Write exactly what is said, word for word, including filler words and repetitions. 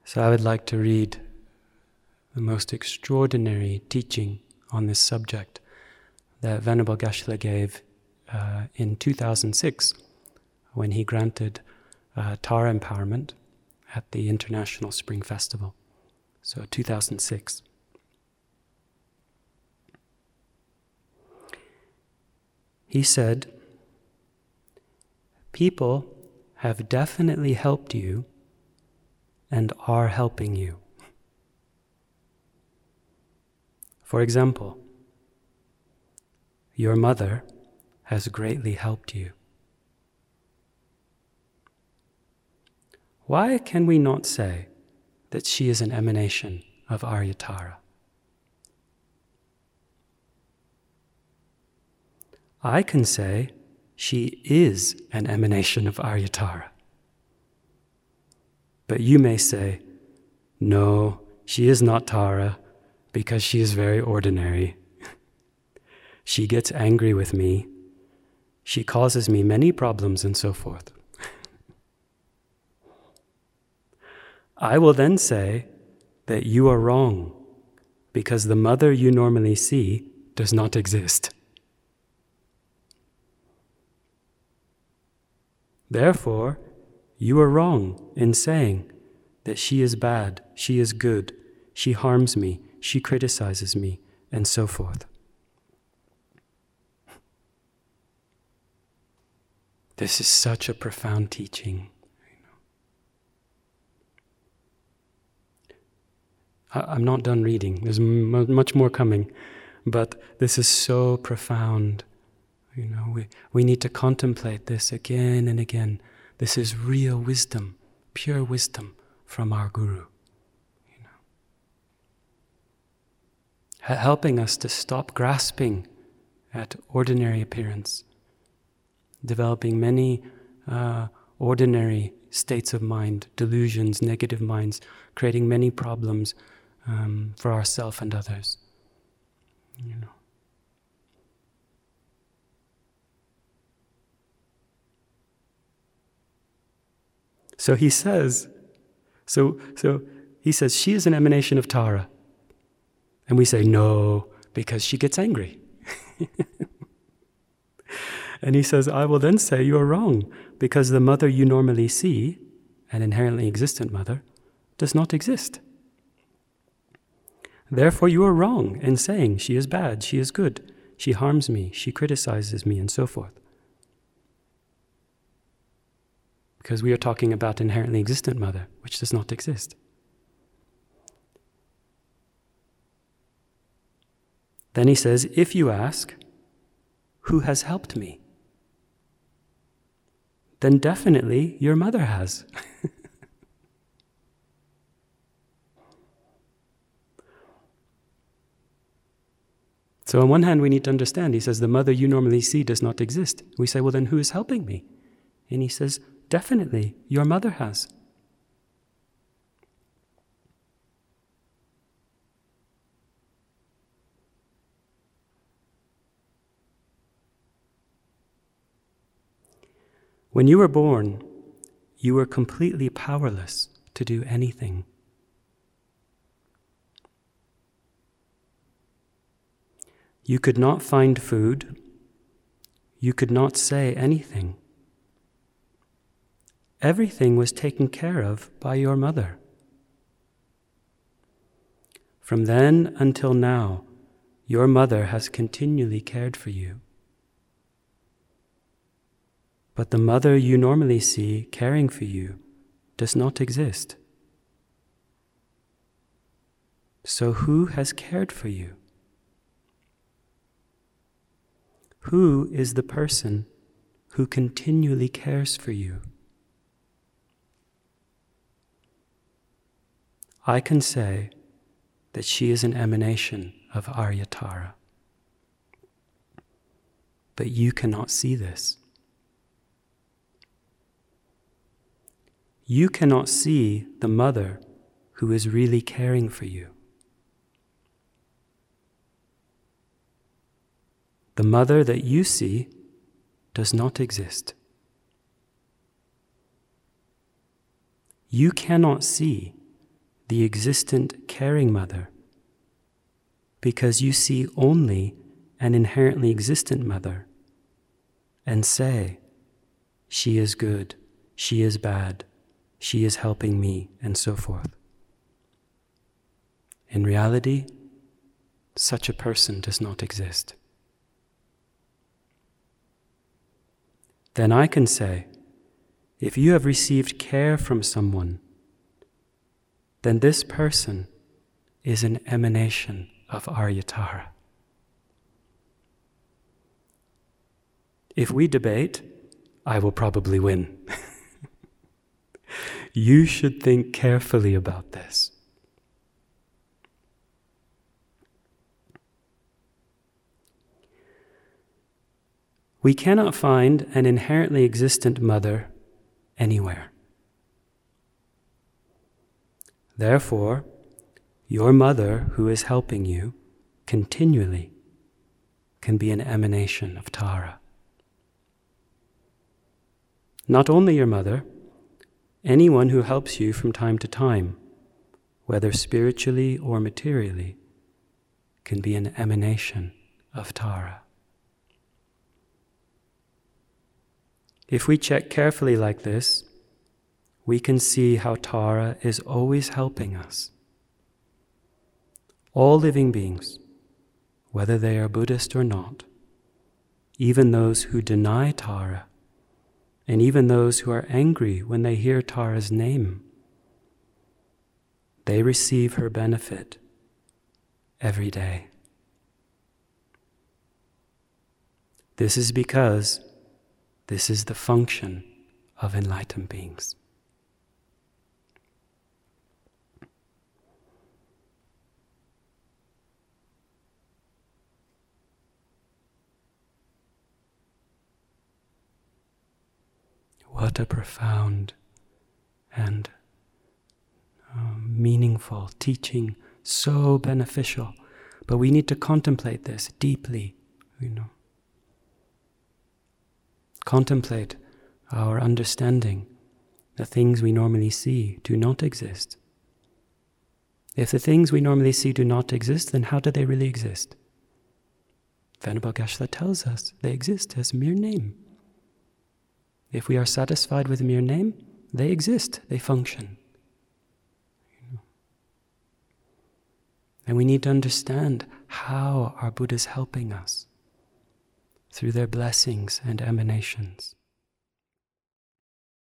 So I would like to read the most extraordinary teaching on this subject that Venerable Geshe-la gave uh, in two thousand six when he granted uh, Tara empowerment at the International Spring Festival. So two thousand six. He said, "People have definitely helped you and are helping you. For example, your mother has greatly helped you. Why can we not say that she is an emanation of Aryatara? I can say she is an emanation of Aryatara. But you may say, no, she is not Tara because she is very ordinary. She gets angry with me. She causes me many problems and so forth. I will then say that you are wrong because the mother you normally see does not exist. Therefore, you are wrong in saying that she is bad, she is good, she harms me, she criticizes me, and so forth." This is such a profound teaching. I'm not done reading. There's m- much more coming, but this is so profound. You know, we, we need to contemplate this again and again. This is real wisdom, pure wisdom from our Guru. You know, H- helping us to stop grasping at ordinary appearance, developing many uh, ordinary states of mind, delusions, negative minds, creating many problems um, for ourselves and others. You know. So he says, so so he says she is an emanation of Tara, and we say no because she gets angry. And he says, I will then say you are wrong because the mother you normally see, an inherently existent mother, does not exist. Therefore you are wrong in saying she is bad, she is good, she harms me, she criticizes me, and so forth. Because we are talking about inherently existent mother, which does not exist. Then he says, if you ask, who has helped me? Then definitely your mother has. So on one hand we need to understand, he says, the mother you normally see does not exist. We say, well then who is helping me? And he says, definitely your mother has. When you were born, you were completely powerless to do anything. You could not find food. You could not say anything. Everything was taken care of by your mother. From then until now, your mother has continually cared for you. But the mother you normally see caring for you does not exist. So who has cared for you? Who is the person who continually cares for you? I can say that she is an emanation of Aryatara. But you cannot see this. You cannot see the mother who is really caring for you. The mother that you see does not exist. You cannot see the existent caring mother, because you see only an inherently existent mother and say, she is good, she is bad, she is helping me, and so forth. In reality, such a person does not exist. Then I can say, if you have received care from someone, then this person is an emanation of Aryatara. If we debate, I will probably win. You should think carefully about this. We cannot find an inherently existent mother anywhere. Therefore, your mother who is helping you continually can be an emanation of Tara. Not only your mother, anyone who helps you from time to time, whether spiritually or materially, can be an emanation of Tara. If we check carefully like this, we can see how Tara is always helping us. All living beings, whether they are Buddhist or not, even those who deny Tara, and even those who are angry when they hear Tara's name, they receive her benefit every day. This is because this is the function of enlightened beings. What a profound and uh, meaningful teaching, so beneficial. But we need to contemplate this deeply, you know. Contemplate our understanding. The things we normally see do not exist. If the things we normally see do not exist, then how do they really exist? Venerable Geshe-la tells us they exist as mere name. If we are satisfied with a mere name, they exist, they function. And we need to understand how our Buddha is helping us through their blessings and emanations.